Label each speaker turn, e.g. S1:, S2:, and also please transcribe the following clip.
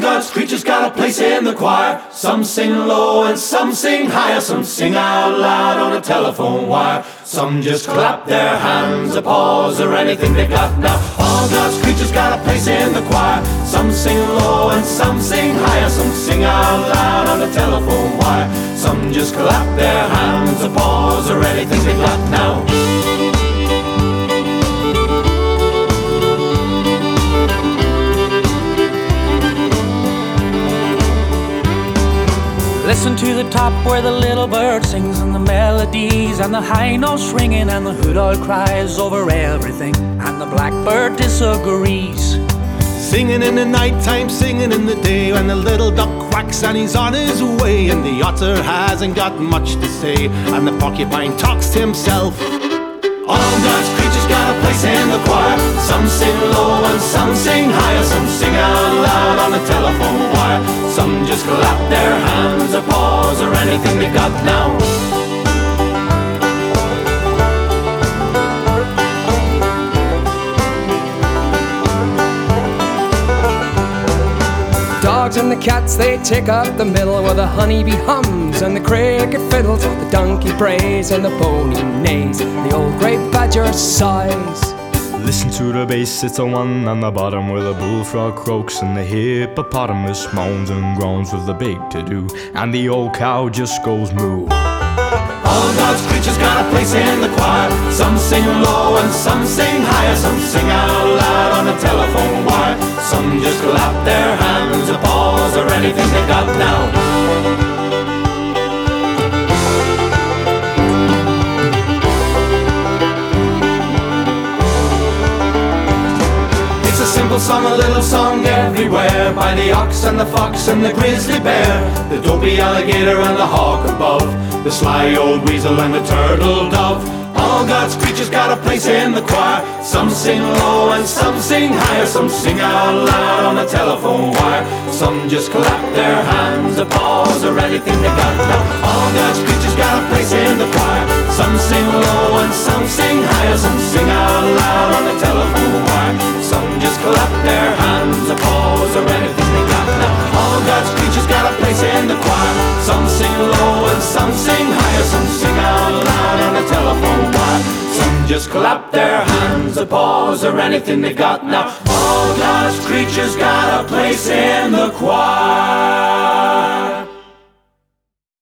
S1: God's creatures got a place in the choir. Some sing low and some sing higher. Some sing out loud on a telephone wire. Some just clap their hands, applause, or anything they got now. All God's creatures got a place in the choir. Some sing low and some sing higher. Some sing out loud on a telephone wire. Some just clap their hands, applause, or anything they got now.
S2: Listen to the top where the little bird sings, and the melodies and the high notes ringing, and the hoot owl cries over everything, and the blackbird disagrees.
S3: Singing in the night time, singing in the day, when the little duck quacks and he's on his way, and the otter hasn't got much to say, and the porcupine talks to himself.
S1: All God's creatures got a place in the choir. Some sing low and some sing higher. Some sing out loud on a telephone wire. Some just clap their hands, applause, or anything they got now.
S4: Dogs and the cats, they take up the middle, where the honeybee hums and the cricket fiddles, the donkey brays and the pony neighs, the old grey badger sighs.
S5: Listen to the bass, it's a one on the bottom, where the bullfrog croaks and the hippopotamus moans and groans with the big to-do, and the old cow just goes moo.
S1: All God's creatures got a place in the choir. Some sing low and some sing higher. Some sing out loud on a telephone wire. Some just clap their hands, applause, or anything they got now. It's a simple song, a little song everywhere, by the ox and the fox and the grizzly bear, the dopey alligator and the hawk above, the sly old weasel and the turtle dove. All God's creatures got a place in the choir. Some sing low and some sing higher. Some sing out loud on a telephone wire. Some just clap their hands, applause, or anything they got now. All God's creatures got a place in the choir. Some sing low and some sing higher. Some sing out loud on a telephone wire. Some just clap their hands, applause, or anything they got now. All God's creatures got a place in the choir. Some sing low and some sing higher. Some sing out loud on a telephone wire. Some just clap their hands, applause, or anything they got now. All God's creatures got a place in the choir.